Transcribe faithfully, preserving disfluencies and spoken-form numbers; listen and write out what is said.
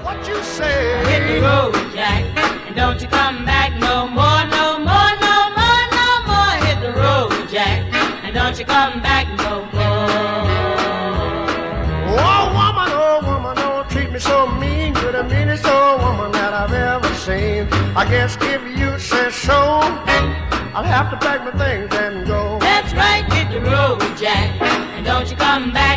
What you say? Hit the road, Jack, and don't you come back no more, no more, no more, no more. Hit the road, Jack, and don't you come back no more. Oh woman, oh woman, don't treat me so mean. You're the meanest old woman that I've ever seen. I guess if you say so, I'll have to pack my things and go. That's right, hit the road, Jack, and don't you come back